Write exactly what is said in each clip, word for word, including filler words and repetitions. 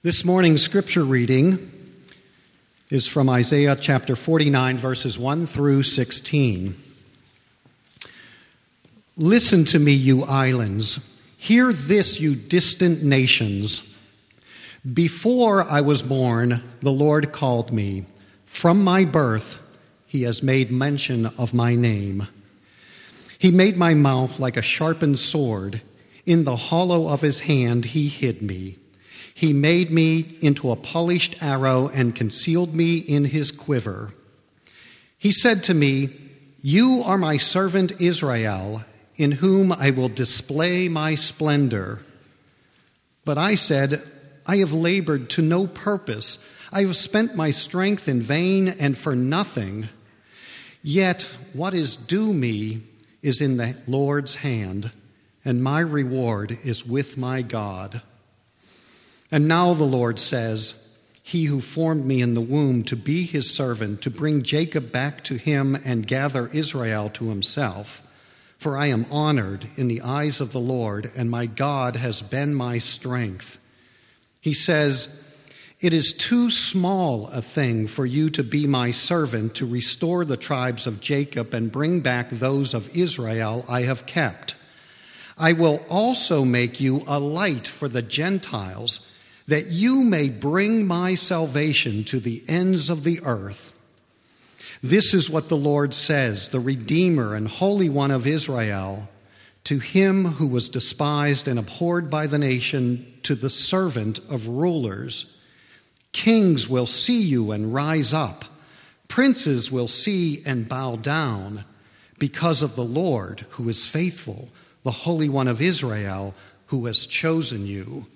This morning's scripture reading is from Isaiah chapter forty-nine, verses one through sixteen. Listen to me, you islands. Hear this, you distant nations. Before I was born, the Lord called me. From my birth, he has made mention of my name. He made my mouth like a sharpened sword. In the hollow of his hand, he hid me. He made me into a polished arrow and concealed me in his quiver. He said to me, "You are my servant Israel, in whom I will display my splendor." But I said, "I have labored to no purpose. I have spent my strength in vain and for nothing. Yet what is due me is in the Lord's hand, and my reward is with my God." And now the Lord says, "He who formed me in the womb to be his servant, to bring Jacob back to him and gather Israel to himself. For I am honored in the eyes of the Lord, and my God has been my strength." He says, "It is too small a thing for you to be my servant, to restore the tribes of Jacob and bring back those of Israel I have kept. I will also make you a light for the Gentiles, that you may bring my salvation to the ends of the earth." This is what the Lord says, the Redeemer and Holy One of Israel, to him who was despised and abhorred by the nation, to the servant of rulers. Kings will see you and rise up. Princes will see and bow down because of the Lord who is faithful, the Holy One of Israel who has chosen you.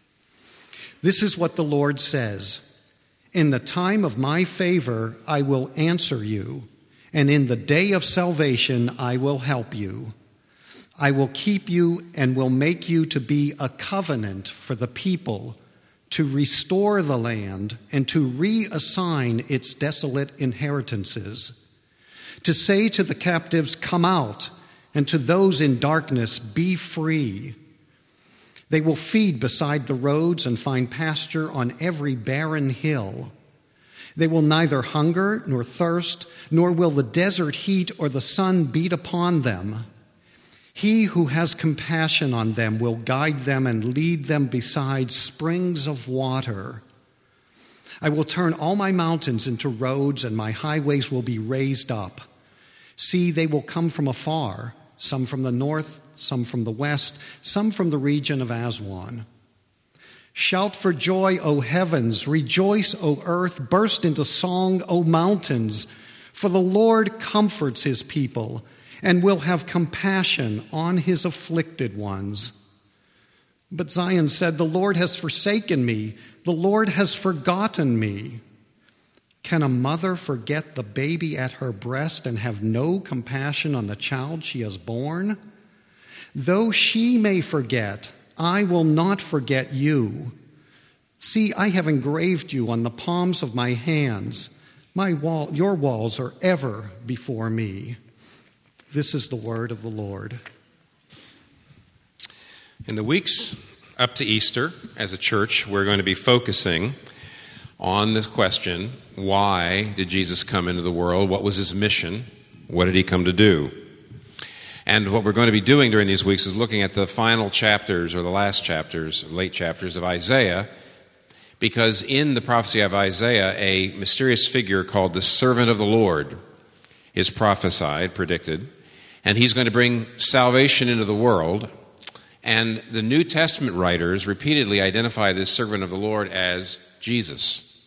This is what the Lord says, "In the time of my favor I will answer you, and in the day of salvation I will help you. I will keep you and will make you to be a covenant for the people, to restore the land and to reassign its desolate inheritances, to say to the captives, 'Come out,' and to those in darkness, 'Be free.' They will feed beside the roads and find pasture on every barren hill. They will neither hunger nor thirst, nor will the desert heat or the sun beat upon them. He who has compassion on them will guide them and lead them beside springs of water. I will turn all my mountains into roads, and my highways will be raised up. See, they will come from afar, some from the north, some from the west, some from the region of Aswan. Shout for joy, O heavens! Rejoice, O earth! Burst into song, O mountains! For the Lord comforts his people and will have compassion on his afflicted ones." But Zion said, "The Lord has forsaken me. The Lord has forgotten me." Can a mother forget the baby at her breast and have no compassion on the child she has borne? Though she may forget, I will not forget you. See, I have engraved you on the palms of my hands. My wall, your walls are ever before me. This is the word of the Lord. In the weeks up to Easter, as a church, we're going to be focusing on this question, why did Jesus come into the world? What was his mission? What did he come to do? And what we're going to be doing during these weeks is looking at the final chapters, or the last chapters, late chapters of Isaiah, because in the prophecy of Isaiah, a mysterious figure called the servant of the Lord is prophesied, predicted, and he's going to bring salvation into the world. And the New Testament writers repeatedly identify this servant of the Lord as Jesus.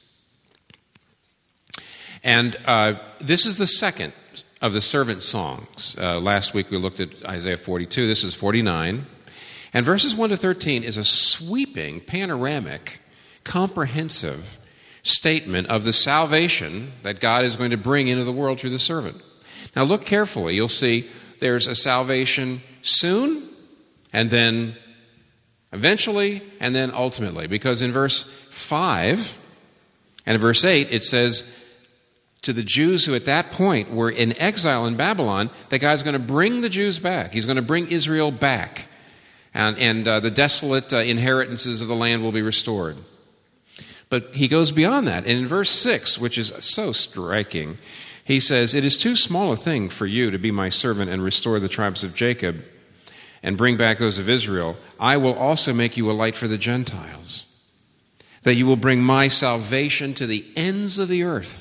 And uh, this is the second of the servant songs. Uh, last week we looked at Isaiah forty-two. This is forty-nine. And verses one to thirteen is a sweeping, panoramic, comprehensive statement of the salvation that God is going to bring into the world through the servant. Now look carefully. You'll see there's a salvation soon, and then eventually, and then ultimately. Because in verse five and in verse eight, it says, to the Jews who at that point were in exile in Babylon, that God's going to bring the Jews back. He's going to bring Israel back. And, and uh, the desolate uh, inheritances of the land will be restored. But he goes beyond that. And in verse six, which is so striking, he says, "It is too small a thing for you to be my servant and restore the tribes of Jacob and bring back those of Israel. I will also make you a light for the Gentiles, that you will bring my salvation to the ends of the earth."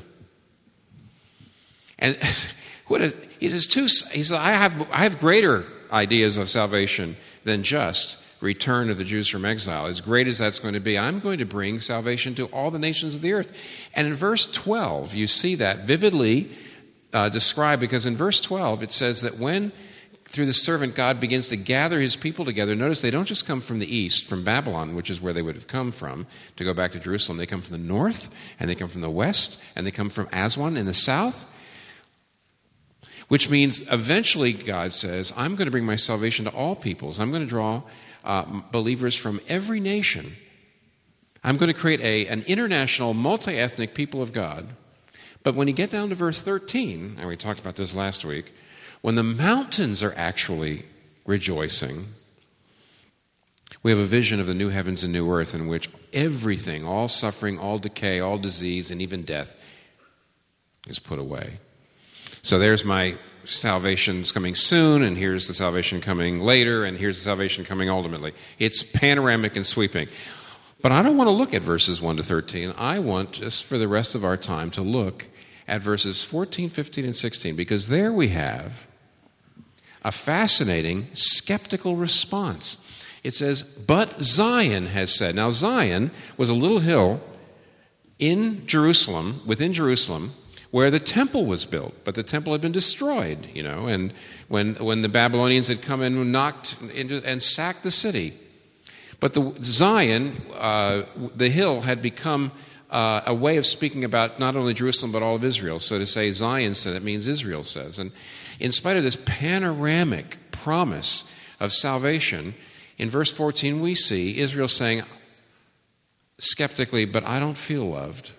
And what is, he says, too, he says, I have, I have greater ideas of salvation than just return of the Jews from exile. As great as that's going to be, I'm going to bring salvation to all the nations of the earth. And in verse twelve, you see that vividly uh, described, because in verse twelve it says that when, through the servant, God begins to gather his people together, notice they don't just come from the east, from Babylon, which is where they would have come from to go back to Jerusalem. They come from the north, and they come from the west, and they come from Aswan in the south. Which means eventually God says, I'm going to bring my salvation to all peoples. I'm going to draw uh, believers from every nation. I'm going to create a, an international, multi-ethnic people of God. But when you get down to verse thirteen, and we talked about this last week, when the mountains are actually rejoicing, we have a vision of the new heavens and new earth in which everything, all suffering, all decay, all disease, and even death is put away. So there's my salvation's coming soon, and here's the salvation coming later, and here's the salvation coming ultimately. It's panoramic and sweeping. But I don't want to look at verses one to thirteen. I want, just for the rest of our time, to look at verses fourteen, fifteen, and sixteen, because there we have a fascinating skeptical response. It says, "But Zion has said." Now, Zion was a little hill in Jerusalem, within Jerusalem, where the temple was built, but the temple had been destroyed, you know, and when when the Babylonians had come in and knocked into, and sacked the city. But the Zion, uh, the hill, had become uh, a way of speaking about not only Jerusalem but all of Israel. So to say Zion said, it means Israel says. And in spite of this panoramic promise of salvation, in verse fourteen we see Israel saying skeptically, "But I don't feel loved.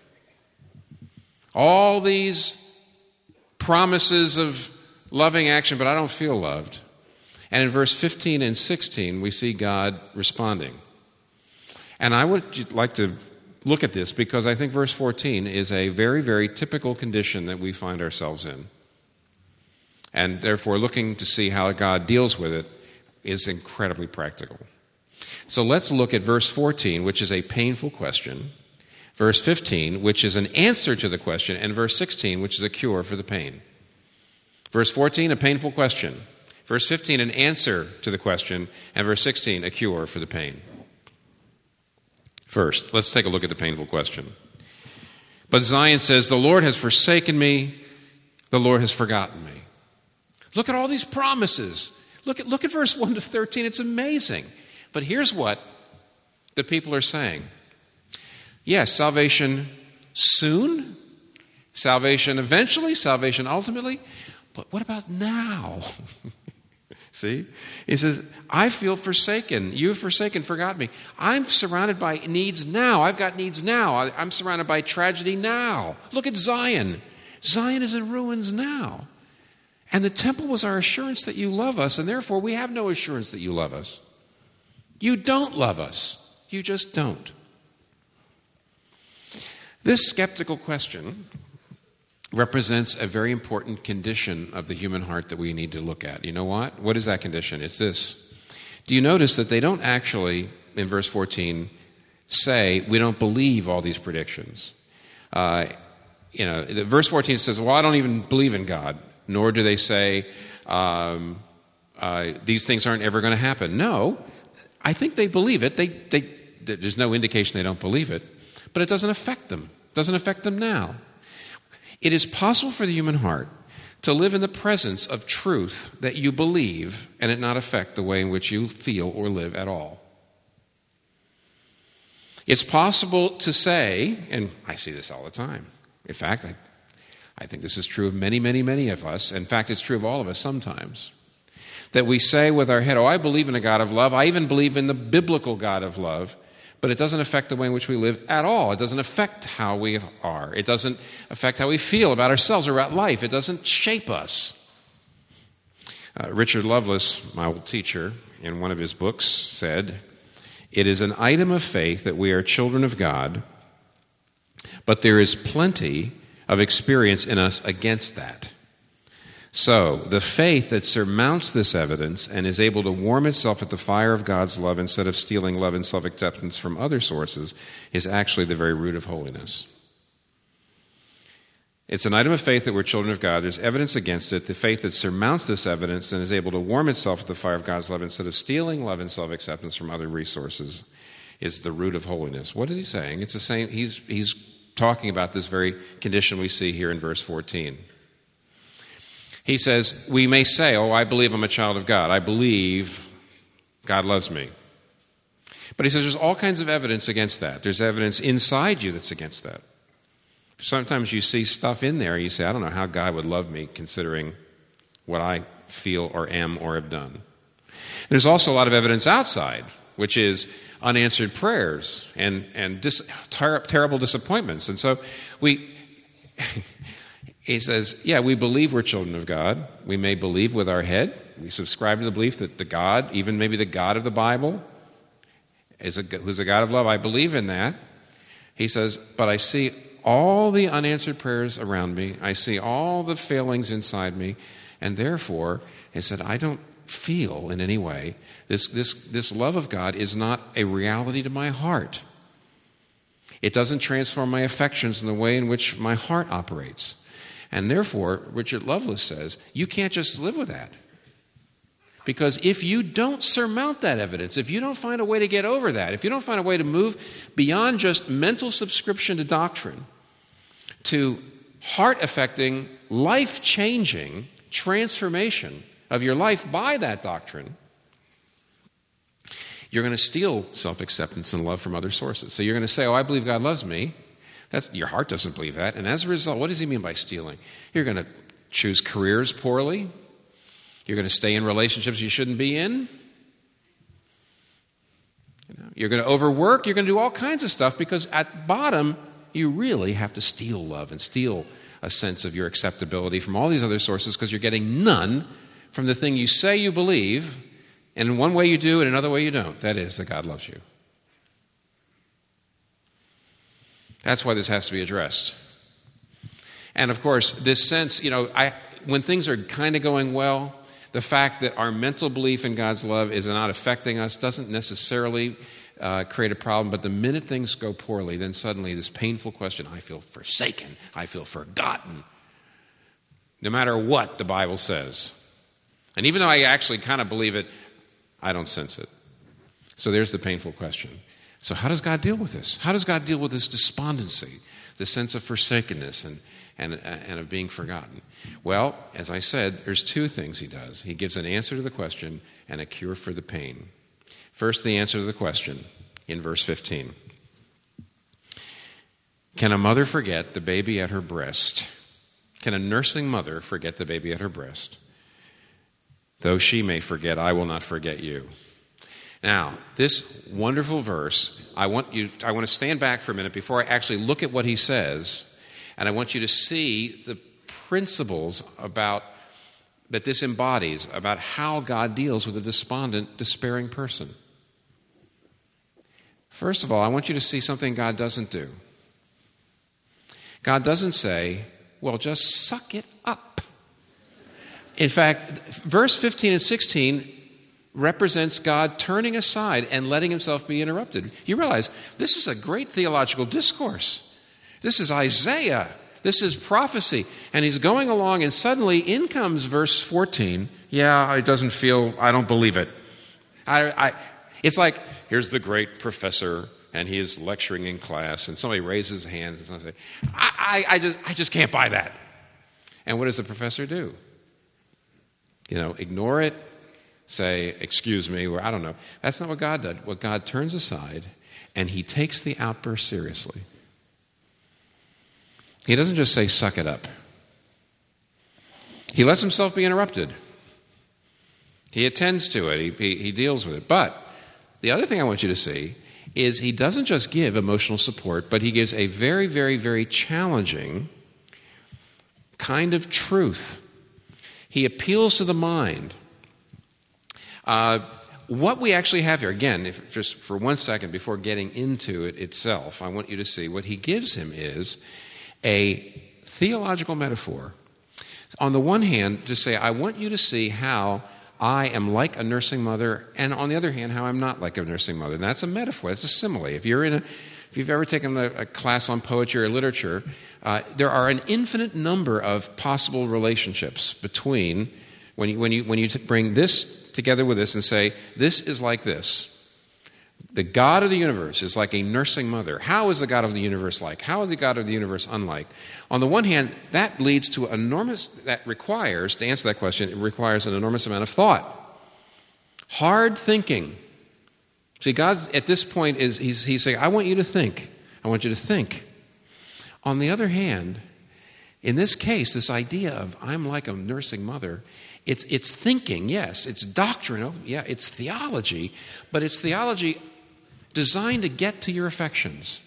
All these promises of loving action, but I don't feel loved." And in verse fifteen and sixteen, we see God responding. And I would like to look at this because I think verse fourteen is a very, very typical condition that we find ourselves in. And therefore, looking to see how God deals with it is incredibly practical. So let's look at verse fourteen, which is a painful question. Verse fifteen, which is an answer to the question, and verse sixteen, which is a cure for the pain. Verse fourteen, a painful question. Verse fifteen, an answer to the question, and verse sixteen, a cure for the pain. First, let's take a look at the painful question. "But Zion says, the Lord has forsaken me, the Lord has forgotten me." Look at all these promises. Look at, look at verse one to thirteen. It's amazing. But here's what the people are saying. Yes, salvation soon, salvation eventually, salvation ultimately, but what about now? See? He says, I feel forsaken. You've forsaken, forgotten me. I'm surrounded by needs now. I've got needs now. I'm surrounded by tragedy now. Look at Zion. Zion is in ruins now. And the temple was our assurance that you love us, and therefore we have no assurance that you love us. You don't love us. You just don't. This skeptical question represents a very important condition of the human heart that we need to look at. You know what? What is that condition? It's this. Do you notice that they don't actually, in verse fourteen, say, we don't believe all these predictions? Uh, you know, the, verse fourteen says, well, I don't even believe in God. Nor do they say, um, uh, these things aren't ever going to happen. No, I think they believe it. They, they, there's no indication they don't believe it. But it doesn't affect them. It doesn't affect them now. It is possible for the human heart to live in the presence of truth that you believe and it not affect the way in which you feel or live at all. It's possible to say, and I see this all the time. In fact, I, I think this is true of many, many, many of us. In fact, it's true of all of us sometimes. That we say with our head, oh, I believe in a God of love. I even believe in the biblical God of love. But it doesn't affect the way in which we live at all. It doesn't affect how we are. It doesn't affect how we feel about ourselves or about life. It doesn't shape us. Uh, Richard Lovelace, my old teacher, in one of his books said, it is an item of faith that we are children of God but there is plenty of experience in us against that. So, the faith that surmounts this evidence and is able to warm itself at the fire of God's love instead of stealing love and self-acceptance from other sources is actually the very root of holiness. It's an item of faith that we're children of God. There's evidence against it. The faith that surmounts this evidence and is able to warm itself at the fire of God's love instead of stealing love and self-acceptance from other resources is the root of holiness. What is he saying? It's the same. He's, he's talking about this very condition we see here in verse fourteen. He says, we may say, oh, I believe I'm a child of God. I believe God loves me. But he says there's all kinds of evidence against that. There's evidence inside you that's against that. Sometimes you see stuff in there, you say, I don't know how God would love me considering what I feel or am or have done. There's also a lot of evidence outside, which is unanswered prayers and, and dis- ter- terrible disappointments. And so we... He says, yeah, we believe we're children of God. We may believe with our head. We subscribe to the belief that the God, even maybe the God of the Bible, is a, who's a God of love. I believe in that. He says, but I see all the unanswered prayers around me. I see all the failings inside me. And therefore, he said, I don't feel in any way, this, this, this love of God is not a reality to my heart. It doesn't transform my affections in the way in which my heart operates. And therefore, Richard Lovelace says, you can't just live with that. Because if you don't surmount that evidence, if you don't find a way to get over that, if you don't find a way to move beyond just mental subscription to doctrine, to heart-affecting, life-changing transformation of your life by that doctrine, you're going to steal self-acceptance and love from other sources. So you're going to say, oh, I believe God loves me. That's, your heart doesn't believe that. And as a result, what does he mean by stealing? You're going to choose careers poorly. You're going to stay in relationships you shouldn't be in. You know, you're going to overwork. You're going to do all kinds of stuff because at bottom, you really have to steal love and steal a sense of your acceptability from all these other sources because you're getting none from the thing you say you believe. And in one way you do and another way you don't. That is, that God loves you. That's why this has to be addressed. And of course, this sense, you know, I, when things are kind of going well, the fact that our mental belief in God's love is not affecting us doesn't necessarily uh, create a problem. But the minute things go poorly, then suddenly this painful question, I feel forsaken, I feel forgotten, no matter what the Bible says. And even though I actually kind of believe it, I don't sense it. So there's the painful question. So how does God deal with this? How does God deal with this despondency, this sense of forsakenness and, and, and of being forgotten? Well, as I said, there's two things he does. He gives an answer to the question and a cure for the pain. First, the answer to the question in verse fifteen. Can a mother forget the baby at her breast? Can a nursing mother forget the baby at her breast? Though she may forget, I will not forget you. Now, this wonderful verse, I want you I want to stand back for a minute before I actually look at what he says, and I want you to see the principles about that this embodies about how God deals with a despondent, despairing person. First of all, I want you to see something God doesn't do. God doesn't say, well, just suck it up. In fact, verse fifteen and sixteen represents God turning aside and letting himself be interrupted. You realize this is a great theological discourse. This is Isaiah. This is prophecy. And he's going along and suddenly in comes verse fourteen. Yeah, it doesn't feel, I don't believe it. I, I, it's like, here's the great professor and he is lecturing in class and somebody raises his hand and somebody says, I, I, I, just, I just can't buy that. And what does the professor do? You know, ignore it. Say, excuse me, or I don't know. That's not what God did. What God turns aside, and he takes the outburst seriously. He doesn't just say, suck it up. He lets himself be interrupted. He attends to it. He, he, he deals with it. But the other thing I want you to see is he doesn't just give emotional support, but he gives a very, very, very challenging kind of truth. He appeals to the mind. Uh, what we actually have here, again, if, just for one second before getting into it itself, I want you to see what he gives him is a theological metaphor. On the one hand, to say, I want you to see how I am like a nursing mother, and on the other hand, how I'm not like a nursing mother. And that's a metaphor. That's a simile. If you're in a, if you've ever taken a, a class on poetry or literature, uh, there are an infinite number of possible relationships between when you when you when you t- bring this together with this and say this is like this. The God of the universe is like a nursing mother. How is the God of the universe like? How is the God of the universe unlike? On the one hand, that leads to enormous, that requires, to answer that question, it requires an enormous amount of thought. Hard thinking. See, God at this point is, he's, he's saying, I want you to think. I want you to think. On the other hand, in this case, this idea of I'm like a nursing mother, it's, it's thinking, yes, it's doctrinal, yeah, it's theology, but it's theology designed to get to your affections.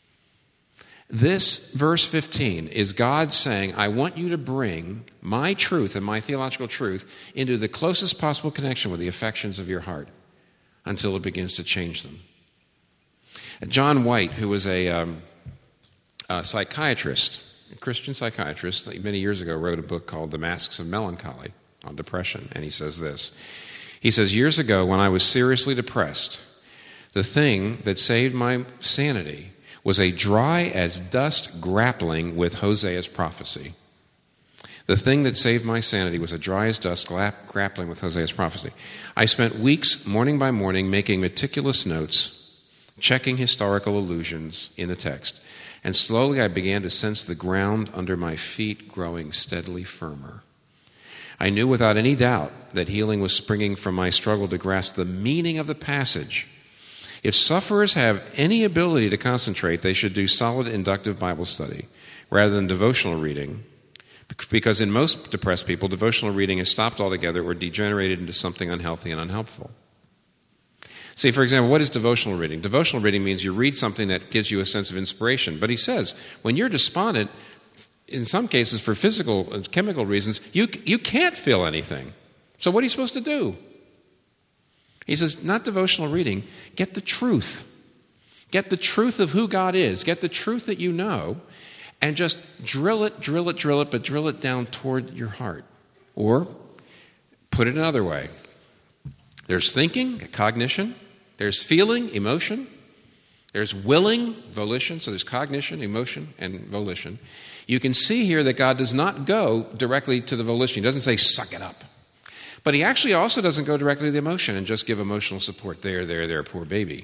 This verse fifteen is God saying, I want you to bring my truth and my theological truth into the closest possible connection with the affections of your heart until it begins to change them. John White, who was a, um, a psychiatrist, a Christian psychiatrist, many years ago wrote a book called The Masks of Melancholy on depression, and he says this. He says, years ago when I was seriously depressed, the thing that saved my sanity was a dry as dust grappling with Hosea's prophecy. The thing that saved my sanity was a dry as dust grappling with Hosea's prophecy. I spent weeks, morning by morning, making meticulous notes, checking historical allusions in the text, and slowly I began to sense the ground under my feet growing steadily firmer. I knew without any doubt that healing was springing from my struggle to grasp the meaning of the passage. If sufferers have any ability to concentrate, they should do solid inductive Bible study rather than devotional reading, because in most depressed people, devotional reading is stopped altogether or degenerated into something unhealthy and unhelpful. See, for example, what is devotional reading? Devotional reading means you read something that gives you a sense of inspiration. But he says, when you're despondent, in some cases for physical and chemical reasons, you, you can't feel anything. So what are you supposed to do? He says, not devotional reading, get the truth. Get the truth of who God is. Get the truth that you know, and just drill it, drill it, drill it, but drill it down toward your heart. Or put it another way. There's thinking, cognition. There's feeling, emotion. There's willing, volition. So there's cognition, emotion, and volition. You can see here that God does not go directly to the volition. He doesn't say, suck it up. But he actually also doesn't go directly to the emotion and just give emotional support. There, there, there, poor baby.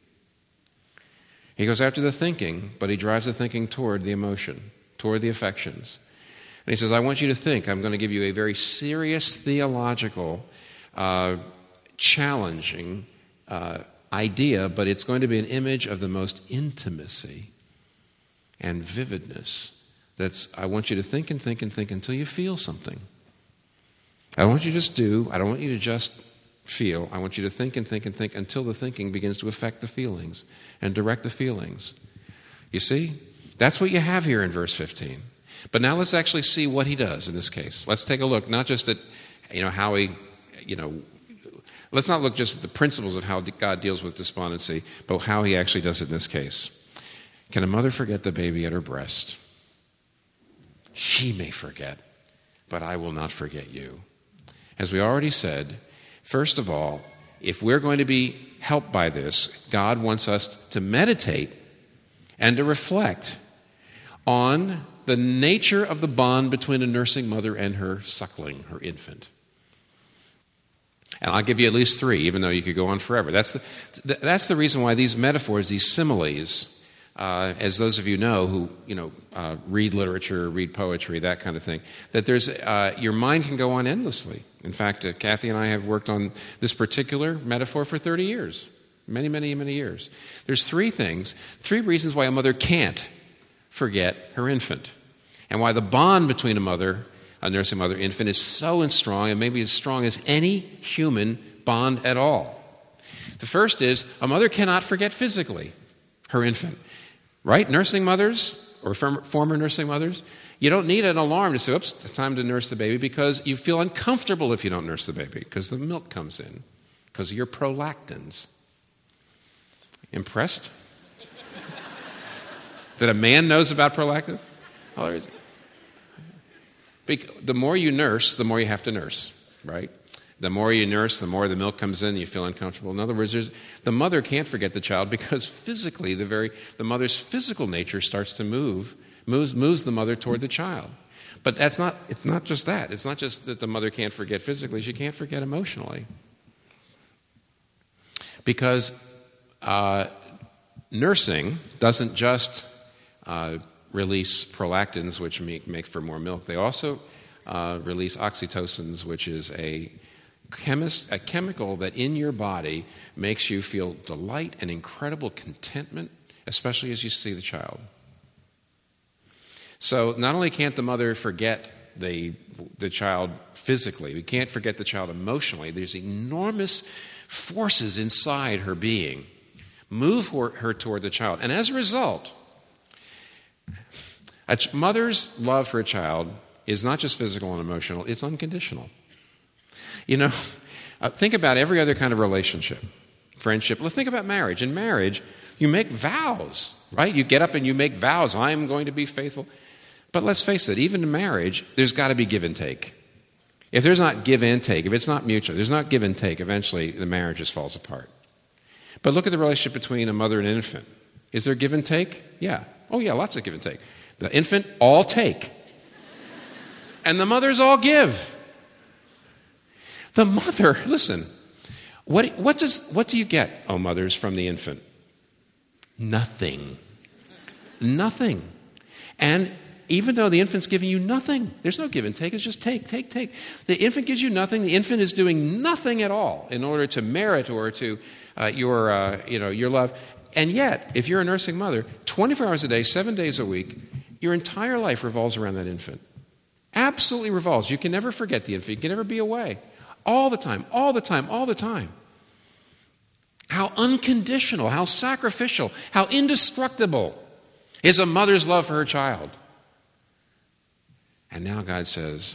He goes after the thinking, but he drives the thinking toward the emotion, toward the affections. And he says, I want you to think. I'm going to give you a very serious theological, uh, challenging uh, idea, but it's going to be an image of the most intimacy and vividness. That's, I want you to think and think and think until you feel something. I don't want you to just do. I don't want you to just feel. I want you to think and think and think until the thinking begins to affect the feelings and direct the feelings. You see? That's what you have here in verse fifteen. But now let's actually see what he does in this case. Let's take a look, not just at, you know, how he, you know, let's not look just at the principles of how God deals with despondency, but how he actually does it in this case. Can a mother forget the baby at her breast? She may forget, but I will not forget you. As we already said, first of all, if we're going to be helped by this, God wants us to meditate and to reflect on the nature of the bond between a nursing mother and her suckling, her infant. And I'll give you at least three, even though you could go on forever. That's the, that's the reason why these metaphors, these similes, Uh, as those of you know who you know uh, read literature, read poetry, that kind of thing, that there's uh, your mind can go on endlessly. In fact, uh, Kathy and I have worked on this particular metaphor for thirty years, many, many, many years. There's three things, three reasons why a mother can't forget her infant, and why the bond between a mother, a nursing mother, infant is so strong, and maybe as strong as any human bond at all. The first is a mother cannot forget physically her infant. Right? Nursing mothers or former nursing mothers, you don't need an alarm to say, oops, it's time to nurse the baby, because you feel uncomfortable if you don't nurse the baby because the milk comes in. because of your prolactins. Impressed? That a man knows about prolactin? Oh, the more you nurse, the more you have to nurse, right? The more you nurse, the more the milk comes in, you feel uncomfortable. In other words, there's, the mother can't forget the child because physically, the very the mother's physical nature starts to move, moves moves the mother toward the child. But that's not it's not just that. It's not just that the mother can't forget physically; she can't forget emotionally. Because uh, nursing doesn't just uh, release prolactins, which make, make for more milk. They also uh, release oxytocins, which is a chemist, a chemical that in your body makes you feel delight and incredible contentment, especially as you see the child. So not only can't the mother forget the the child physically, we can't forget the child emotionally. There's enormous forces inside her being move her, her toward the child. And as a result, a mother's love for a child is not just physical and emotional, it's unconditional. You know, uh, think about every other kind of relationship, friendship. Let's think about marriage. In marriage, you make vows, right? You get up and you make vows. I'm going to be faithful. But let's face it, even in marriage, there's got to be give and take. If there's not give and take, if it's not mutual, there's not give and take, eventually the marriage just falls apart. But look at the relationship between a mother and an infant. Is there give and take? Yeah. Oh, yeah, lots of give and take. The infant, all take. And the mothers all give. The mother, listen, what, what, does, what do you get, oh mothers, from the infant? Nothing. Nothing. And even though the infant's giving you nothing, there's no give and take, it's just take, take, take. The infant gives you nothing, the infant is doing nothing at all in order to merit or to uh, your, uh, you know, your love. And yet, if you're a nursing mother, twenty-four hours a day, seven days a week, your entire life revolves around that infant. Absolutely revolves. You can never forget the infant. You can never be away. All the time, all the time, all the time. How unconditional, how sacrificial, how indestructible is a mother's love for her child. And now God says,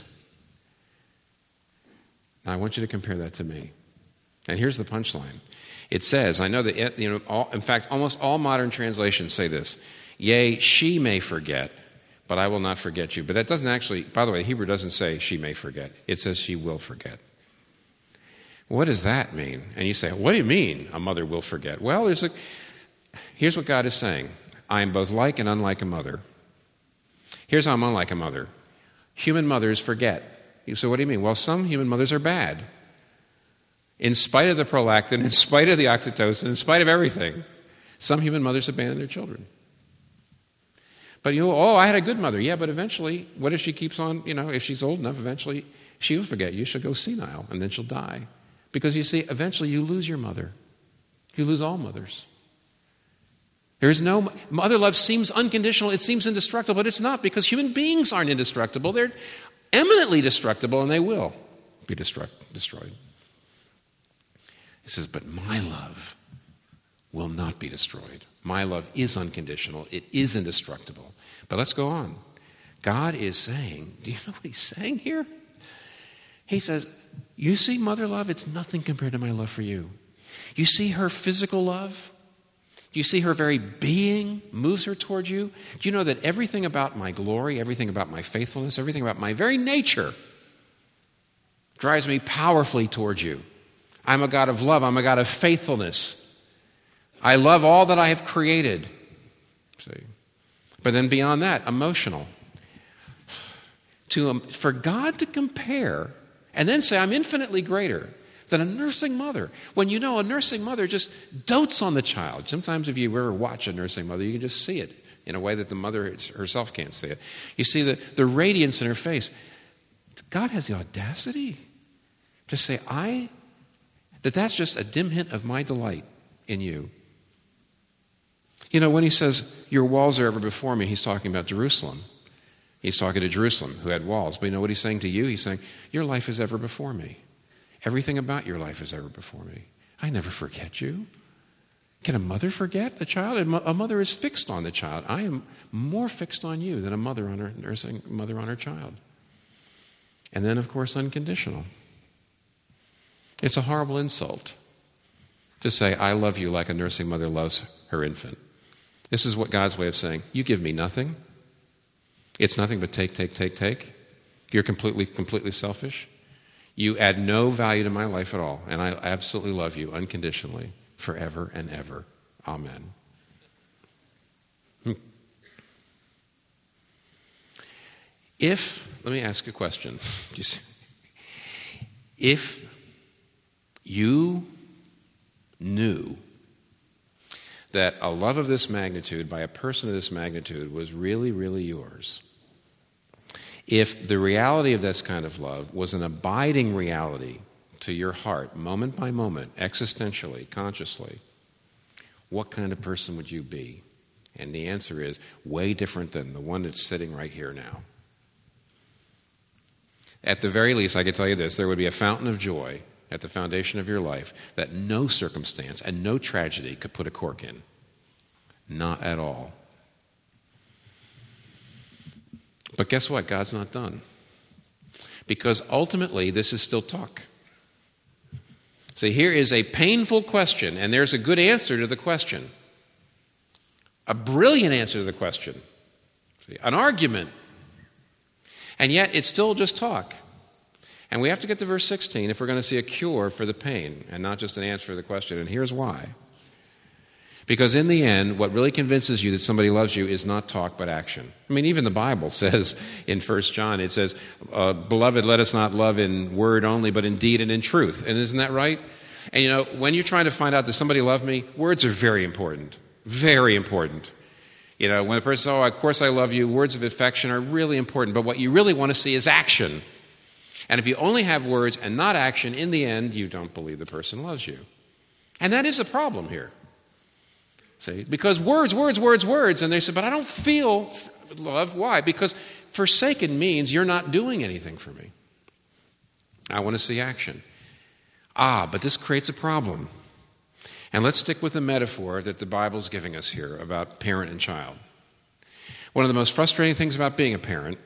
now I want you to compare that to me. And here's the punchline. It says, I know that, you know, all, in fact, almost all modern translations say this, yea, she may forget, but I will not forget you. But that doesn't actually, by the way, Hebrew doesn't say she may forget. It says she will forget. What does that mean? And you say, what do you mean a mother will forget? Well, there's a, here's what God is saying. I am both like and unlike a mother. Here's how I'm unlike a mother. Human mothers forget. So what do you mean? Well, some human mothers are bad. In spite of the prolactin, in spite of the oxytocin, in spite of everything, some human mothers abandon their children. But you know, oh, I had a good mother. Yeah, but eventually, what if she keeps on, you know, if she's old enough, eventually she will forget you. She'll go senile, and then she'll die. Because you see, eventually you lose your mother. You lose all mothers. There is no, mother love seems unconditional, it seems indestructible, but it's not, because human beings aren't indestructible. They're eminently destructible, and they will be destruct, destroyed. He says, but my love will not be destroyed. My love is unconditional. It is indestructible. But let's go on. God is saying, do you know what he's saying here? He says, you see mother love? It's nothing compared to my love for you. You see her physical love? Do you see her very being moves her toward you? Do you know that everything about my glory, everything about my faithfulness, everything about my very nature drives me powerfully toward you? I'm a God of love. I'm a God of faithfulness. I love all that I have created. See? But then beyond that, emotional. To, um, for God to compare and then say, I'm infinitely greater than a nursing mother. When you know a nursing mother just dotes on the child. Sometimes if you ever watch a nursing mother, you can just see it in a way that the mother herself can't see it. You see the, the radiance in her face. God has the audacity to say, I, that that's just a dim hint of my delight in you. You know, when he says, your walls are ever before me, he's talking about Jerusalem. He's talking to Jerusalem, who had walls. But you know what he's saying to you? He's saying, your life is ever before me. Everything about your life is ever before me. I never forget you. Can a mother forget a child? A mother is fixed on the child. I am more fixed on you than a mother on her nursing mother on her child. And then, of course, unconditional. It's a horrible insult Just say, I love you like a nursing mother loves her infant. This is what God's way of saying, you give me nothing. It's nothing but take, take, take, take. You're completely, completely selfish. You add no value to my life at all, and I absolutely love you unconditionally, forever and ever. Amen. Hmm. If, let me ask a question. If you knew that a love of this magnitude by a person of this magnitude was really, really yours, if the reality of this kind of love was an abiding reality to your heart, moment by moment, existentially, consciously, what kind of person would you be? And the answer is way different than the one that's sitting right here now. At the very least, I can tell you this, there would be a fountain of joy at the foundation of your life that no circumstance and no tragedy could put a cork in. Not at all. But guess what? God's not done. Because ultimately, this is still talk. See, here is a painful question, and there's a good answer to the question. A brilliant answer to the question. See, an argument. And yet, it's still just talk. And we have to get to verse sixteen if we're going to see a cure for the pain and not just an answer for the question. And here's why. Because in the end, what really convinces you that somebody loves you is not talk but action. I mean, even the Bible says in First John, it says, uh, Beloved, let us not love in word only, but in deed and in truth. And isn't that right? And you know, when you're trying to find out, does somebody love me? Words are very important. Very important. You know, when a person says, oh, of course I love you, words of affection are really important. But what you really want to see is action. And if you only have words and not action, in the end, you don't believe the person loves you. And that is a problem here. See? Because words, words, words, words. And they say, but I don't feel love. Why? Because forsaken means you're not doing anything for me. I want to see action. Ah, but this creates a problem. And let's stick with the metaphor that the Bible's giving us here about parent and child. One of the most frustrating things about being a parent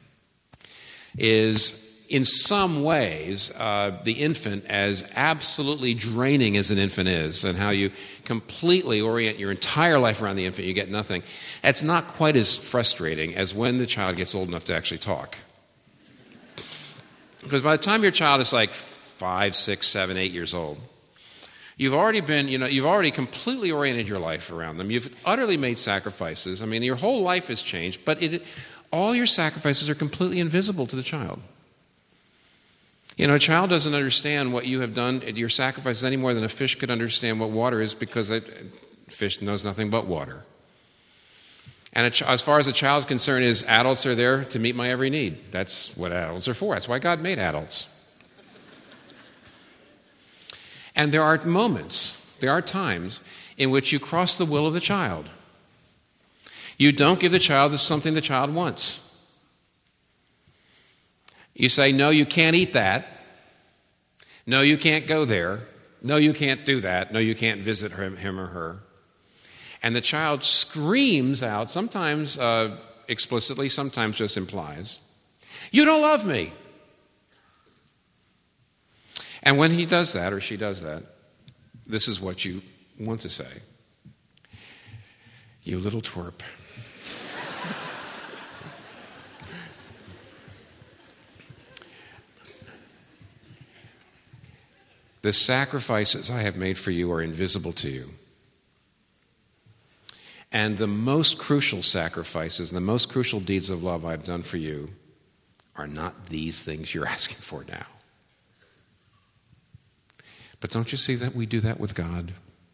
is, in some ways, uh, the infant, as absolutely draining as an infant is, and how you completely orient your entire life around the infant, you get nothing. That's not quite as frustrating as when the child gets old enough to actually talk. Because by the time your child is like five, six, seven, eight years old, you've already been, you know, you've already completely oriented your life around them. You've utterly made sacrifices. I mean, your whole life has changed, but it, all your sacrifices are completely invisible to the child. You know, a child doesn't understand what you have done, your sacrifices, any more than a fish could understand what water is, because a fish knows nothing but water. And a, as far as a child's concerned, is adults are there to meet my every need. That's what adults are for. That's why God made adults. And there are moments, there are times in which you cross the will of the child. You don't give the child something the child wants. You say, no, you can't eat that. No, you can't go there. No, you can't do that. No, you can't visit him, him or her. And the child screams out, sometimes uh, explicitly, sometimes just implies, you don't love me. And when he does that, or she does that, this is what you want to say. You little twerp. The sacrifices I have made for you are invisible to you. And the most crucial sacrifices and the most crucial deeds of love I've done for you are not these things you're asking for now. But don't you see that we do that with God?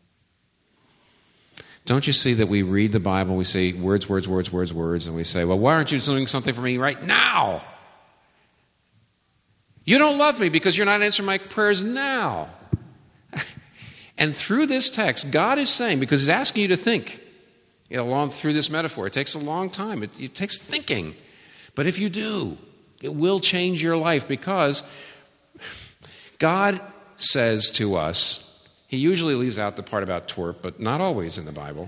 Don't you see that we read the Bible, we say words, words, words, words, words, and we say, well, why aren't you doing something for me right now? You don't love me because you're not answering my prayers now. And through this text, God is saying, because he's asking you to think, you know, along through this metaphor, it takes a long time. It, it takes thinking. But if you do, it will change your life, because God says to us, he usually leaves out the part about twerp, but not always in the Bible,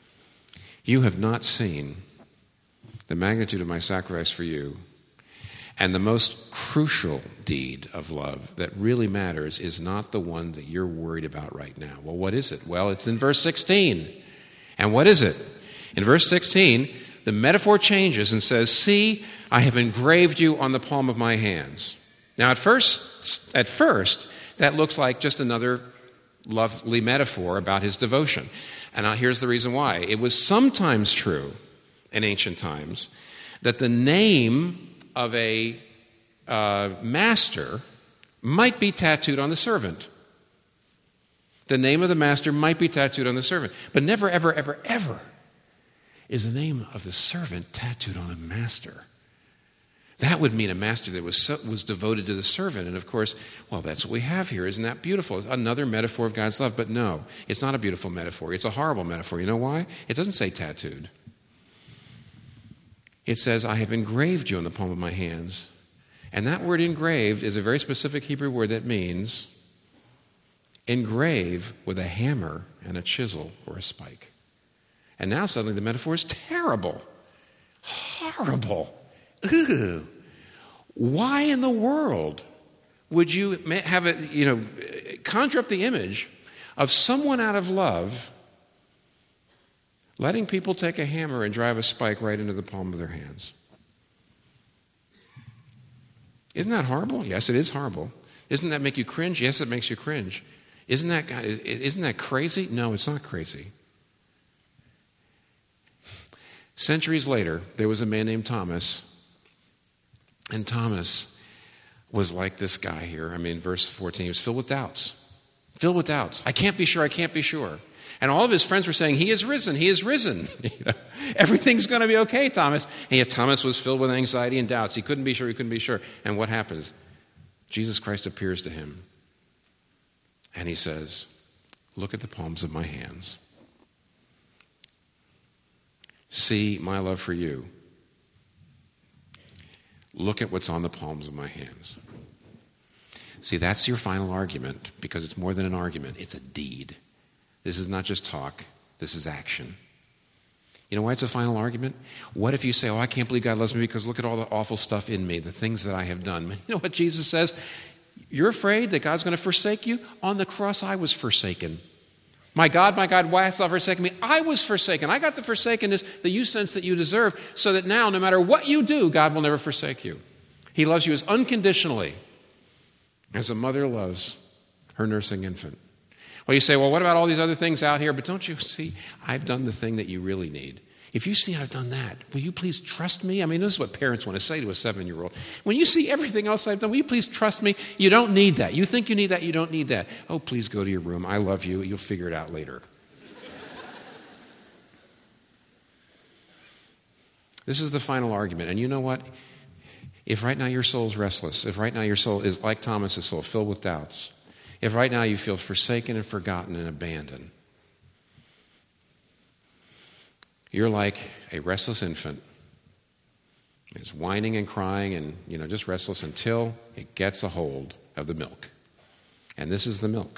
you have not seen the magnitude of my sacrifice for you, And the most crucial deed of love that really matters is not the one that you're worried about right now. Well, what is it? Well, it's in verse sixteen. And what is it? In verse sixteen, the metaphor changes and says, "See, I have engraved you on the palm of my hands." Now, at first, at first, that looks like just another lovely metaphor about his devotion. And here's the reason why. It was sometimes true in ancient times that the name of a uh, master might be tattooed on the servant. The name of the master might be tattooed on the servant. But never, ever, ever, ever is the name of the servant tattooed on a master. That would mean a master that was so, was devoted to the servant. And of course, well, that's what we have here. Isn't that beautiful? It's another metaphor of God's love. But no, it's not a beautiful metaphor. It's a horrible metaphor. You know why? It doesn't say tattooed. It says, "I have engraved you on the palm of my hands." And that word engraved is a very specific Hebrew word that means engrave with a hammer and a chisel or a spike. And now suddenly the metaphor is terrible. Horrible. Ugh. Why in the world would you have a, you know, conjure up the image of someone out of love letting people take a hammer and drive a spike right into the palm of their hands? Isn't that horrible? Yes, it is horrible. Doesn't that make you cringe? Yes, it makes you cringe. Isn't that, isn't that crazy? No, it's not crazy. Centuries later, there was a man named Thomas, and Thomas was like this guy here. I mean, verse fourteen, he was filled with doubts. Filled with doubts. I can't be sure, I can't be sure. And all of his friends were saying, he is risen, he is risen. You know, everything's going to be okay, Thomas. And yet Thomas was filled with anxiety and doubts. He couldn't be sure, he couldn't be sure. And what happens? Jesus Christ appears to him. And he says, look at the palms of my hands. See my love for you. Look at what's on the palms of my hands. See, that's your final argument, because it's more than an argument. It's a deed. This is not just talk. This is action. You know why it's a final argument? What if you say, oh, I can't believe God loves me because look at all the awful stuff in me, the things that I have done. You know what Jesus says? You're afraid that God's going to forsake you? On the cross, I was forsaken. My God, my God, why hast thou forsaken me? I was forsaken. I got the forsakenness that you sense that you deserve, so that now, no matter what you do, God will never forsake you. He loves you as unconditionally as a mother loves her nursing infant. Well, you say, well, what about all these other things out here? But don't you see, I've done the thing that you really need. If you see I've done that, will you please trust me? I mean, this is what parents want to say to a seven-year-old. When you see everything else I've done, will you please trust me? You don't need that. You think you need that, you don't need that. Oh, please go to your room. I love you. You'll figure it out later. This is the final argument. And you know what? If right now your soul's restless, if right now your soul is like Thomas's soul, filled with doubts, if right now you feel forsaken and forgotten and abandoned, you're like a restless infant. It's whining and crying and, you know, just restless until it gets a hold of the milk. And this is the milk.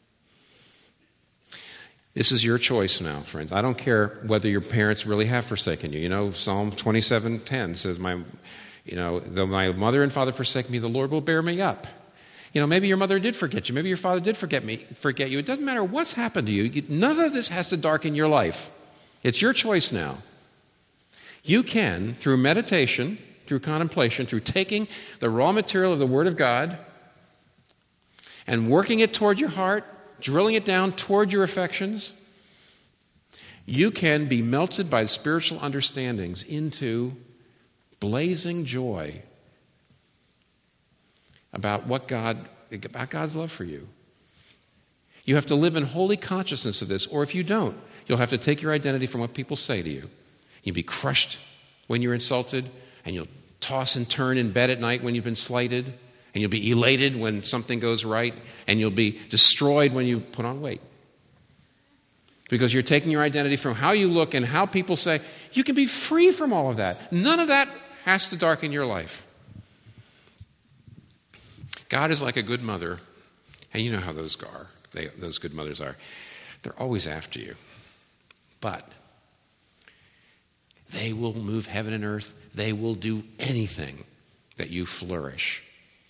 This is your choice now, friends. I don't care whether your parents really have forsaken you. You know, Psalm twenty-seven ten says, "My, you know, though my mother and father forsake me, the Lord will bear me up." You know, maybe your mother did forget you. Maybe your father did forget me, forget you. It doesn't matter what's happened to you. you. None of this has to darken your life. It's your choice now. You can, through meditation, through contemplation, through taking the raw material of the Word of God and working it toward your heart, drilling it down toward your affections, you can be melted by spiritual understandings into blazing joy about what God, about God's love for you. You have to live in holy consciousness of this, or if you don't, you'll have to take your identity from what people say to you. You'll be crushed when you're insulted, and you'll toss and turn in bed at night when you've been slighted, and you'll be elated when something goes right, and you'll be destroyed when you put on weight. Because you're taking your identity from how you look and how people say. You can be free from all of that. None of that has to darken your life. God is like a good mother, and you know how those are. They, those good mothers are. They're always after you. But they will move heaven and earth. They will do anything that you flourish.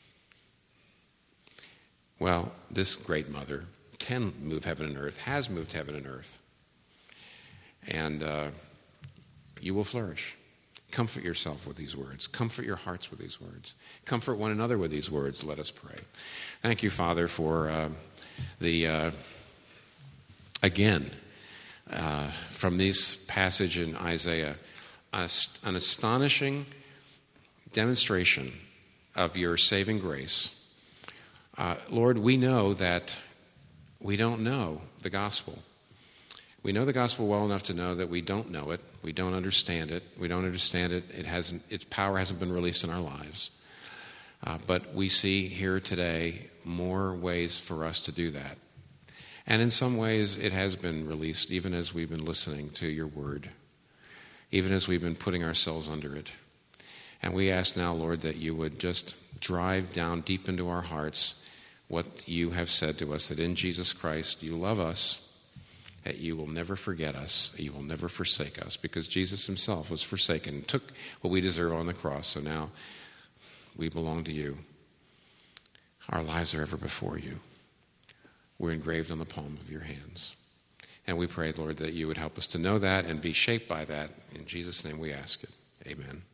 Well, this great mother can move heaven and earth, has moved heaven and earth. And uh, you will flourish. Comfort yourself with these words. Comfort your hearts with these words. Comfort one another with these words. Let us pray. Thank you, Father, for uh, the, uh, again, uh, from this passage in Isaiah, an astonishing demonstration of your saving grace. Uh, Lord, we know that we don't know the gospel. We know the gospel well enough to know that we don't know it. We don't understand it. We don't understand it. It hasn't. Its power hasn't been released in our lives. Uh, but we see here today more ways for us to do that. And in some ways, it has been released, even as we've been listening to your word, even as we've been putting ourselves under it. And we ask now, Lord, that you would just drive down deep into our hearts what you have said to us, that in Jesus Christ you love us, that you will never forget us, you will never forsake us, because Jesus himself was forsaken and took what we deserve on the cross. So now we belong to you. Our lives are ever before you. We're engraved on the palm of your hands. And we pray, Lord, that you would help us to know that and be shaped by that. In Jesus' name we ask it. Amen.